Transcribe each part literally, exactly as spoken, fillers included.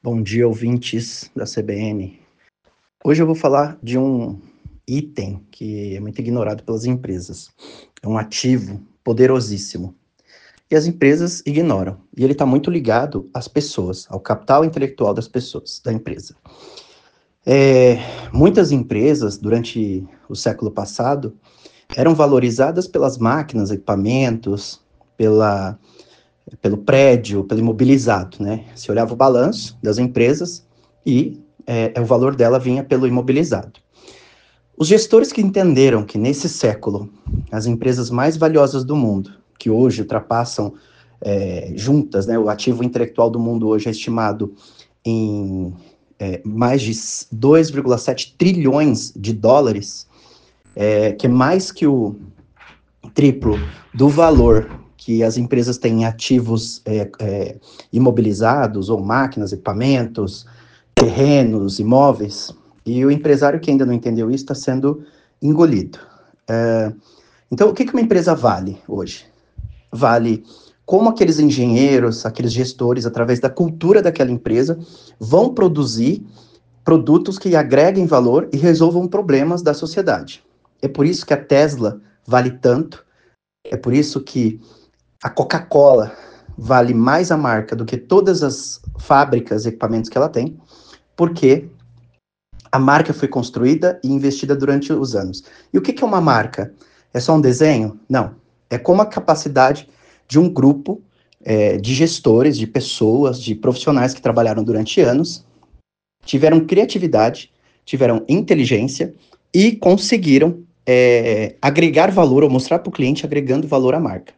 Bom dia, ouvintes da C B N. Hoje eu vou falar de um item que é muito ignorado pelas empresas. É um ativo poderosíssimo. E as empresas ignoram. E ele está muito ligado às pessoas, ao capital intelectual das pessoas, da empresa. É, muitas empresas, durante o século passado, eram valorizadas pelas máquinas, equipamentos, pela pelo prédio, pelo imobilizado, né? Se olhava o balanço das empresas e é, o valor dela vinha pelo imobilizado. Os gestores que entenderam que nesse século as empresas mais valiosas do mundo, que hoje ultrapassam é, juntas, né? O ativo intelectual do mundo hoje é estimado em é, mais de dois vírgula sete trilhões de dólares, é, que é mais que o triplo do valor que as empresas têm ativos é, é, imobilizados, ou máquinas, equipamentos, terrenos, imóveis, e o empresário que ainda não entendeu isso está sendo engolido. É, então, o que, que uma empresa vale hoje? Vale como aqueles engenheiros, aqueles gestores, através da cultura daquela empresa, vão produzir produtos que agreguem valor e resolvam problemas da sociedade. É por isso que a Tesla vale tanto, é por isso que a Coca-Cola vale mais a marca do que todas as fábricas e equipamentos que ela tem, porque a marca foi construída e investida durante os anos. E o que é uma marca? É só um desenho? Não. É como a capacidade de um grupo é, de gestores, de pessoas, de profissionais que trabalharam durante anos, tiveram criatividade, tiveram inteligência e conseguiram é, agregar valor ou mostrar para o cliente agregando valor à marca.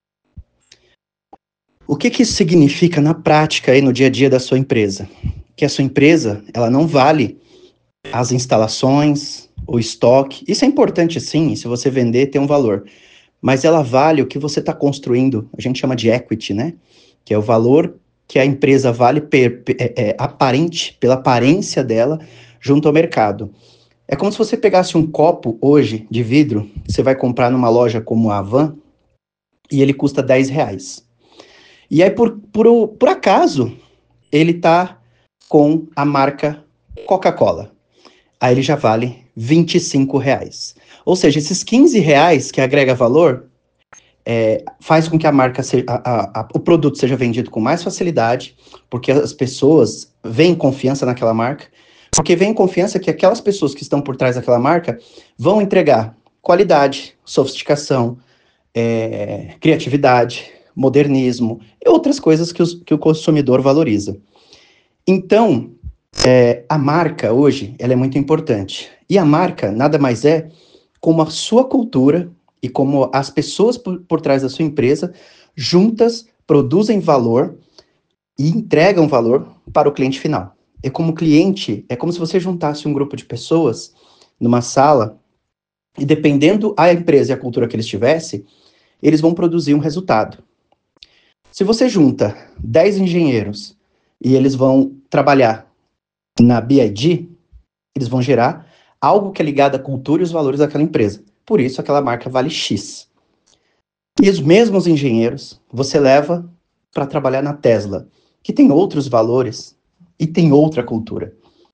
O que, que isso significa na prática aí no dia a dia da sua empresa? Que a sua empresa, ela não vale as instalações, o estoque. Isso é importante sim, se você vender tem um valor. Mas ela vale o que você está construindo, a gente chama de equity, né? Que é o valor que a empresa vale per, é, é, aparente, pela aparência dela junto ao mercado. É como se você pegasse um copo hoje de vidro, que você vai comprar numa loja como a Havan, e ele custa dez reais. E aí, por, por, por acaso, ele tá com a marca Coca-Cola. Aí ele já vale vinte e cinco reais. Ou seja, esses quinze reais que agrega valor, é, faz com que a marca, seja, a, a, o produto seja vendido com mais facilidade, porque as pessoas veem confiança naquela marca, porque veem confiança que aquelas pessoas que estão por trás daquela marca vão entregar qualidade, sofisticação, é, criatividade, modernismo e outras coisas que, os, que o consumidor valoriza. Então, é, a marca hoje, ela é muito importante. E a marca nada mais é como a sua cultura e como as pessoas por, por trás da sua empresa juntas produzem valor e entregam valor para o cliente final. É como cliente, é como se você juntasse um grupo de pessoas numa sala e dependendo a empresa e a cultura que eles tivessem, eles vão produzir um resultado. Se você junta dez engenheiros e eles vão trabalhar na B I D, eles vão gerar algo que é ligado à cultura e os valores daquela empresa. Por isso, aquela marca vale X. E os mesmos engenheiros você leva para trabalhar na Tesla, que tem outros valores e tem outra cultura.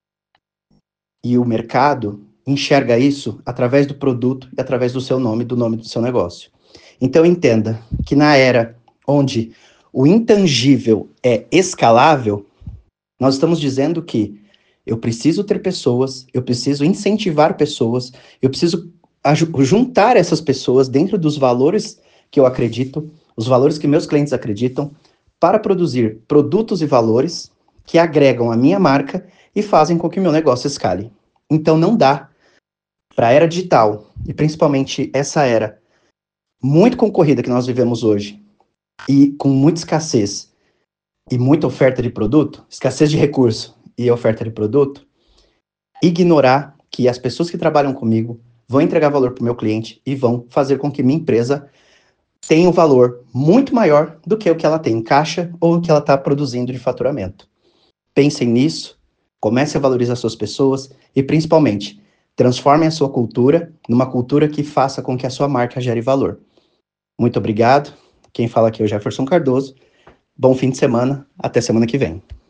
E o mercado enxerga isso através do produto e através do seu nome, do nome do seu negócio. Então, entenda que na era onde o intangível é escalável, nós estamos dizendo que eu preciso ter pessoas, eu preciso incentivar pessoas, eu preciso juntar essas pessoas dentro dos valores que eu acredito, os valores que meus clientes acreditam, para produzir produtos e valores que agregam a minha marca e fazem com que o meu negócio escale. Então não dá para a era digital, e principalmente essa era muito concorrida que nós vivemos hoje, e com muita escassez e muita oferta de produto, escassez de recurso e oferta de produto, ignorar que as pessoas que trabalham comigo vão entregar valor para o meu cliente e vão fazer com que minha empresa tenha um valor muito maior do que o que ela tem em caixa ou o que ela está produzindo de faturamento. Pensem nisso, comece a valorizar suas pessoas e, principalmente, transformem a sua cultura numa cultura que faça com que a sua marca gere valor. Muito obrigado. Quem fala aqui é o Jefferson Cardoso. Bom fim de semana. Até semana que vem.